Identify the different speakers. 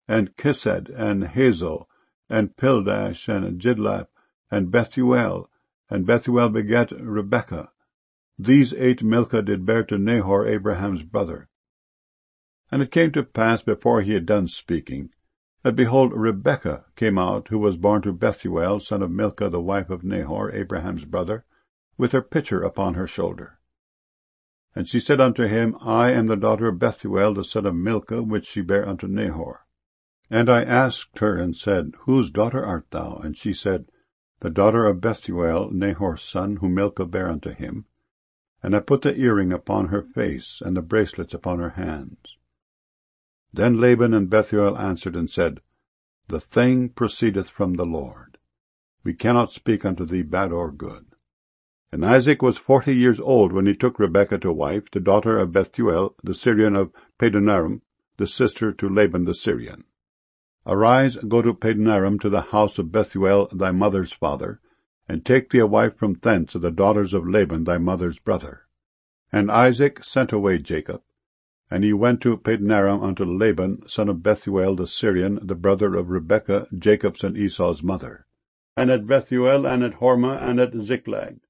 Speaker 1: and Kesed, and Hazo, and Pildash, and Jidlaph, and Bethuel. And Bethuel begat Rebekah. These 8 Milcah did bear to Nahor Abraham's brother. And it came to pass, before he had done speaking, that, behold, Rebekah came out, who was born to Bethuel, son of Milcah, the wife of Nahor, Abraham's brother, with her pitcher upon her shoulder. And she said unto him, I am the daughter of Bethuel, the son of Milcah, which she bare unto Nahor. And I asked her, and said, Whose daughter art thou? And she said, The daughter of Bethuel, Nahor's son, whom Milcah bare unto him. And I put the earring upon her face, and the bracelets upon her hands. Then Laban and Bethuel answered and said, The thing proceedeth from the Lord. We cannot speak unto thee bad or good. And Isaac was 40 years old when he took Rebekah to wife, the daughter of Bethuel, the Syrian of Padanaram, the sister to Laban the Syrian. Arise, go to Padanaram, to the house of Bethuel thy mother's father, and take thee a wife from thence of the daughters of Laban thy mother's brother. And Isaac sent away Jacob, and he went to Padanaram unto Laban, son of Bethuel the Syrian, the brother of Rebekah, Jacob's and Esau's mother. And at Bethuel, and at Hormah, and at Ziklag,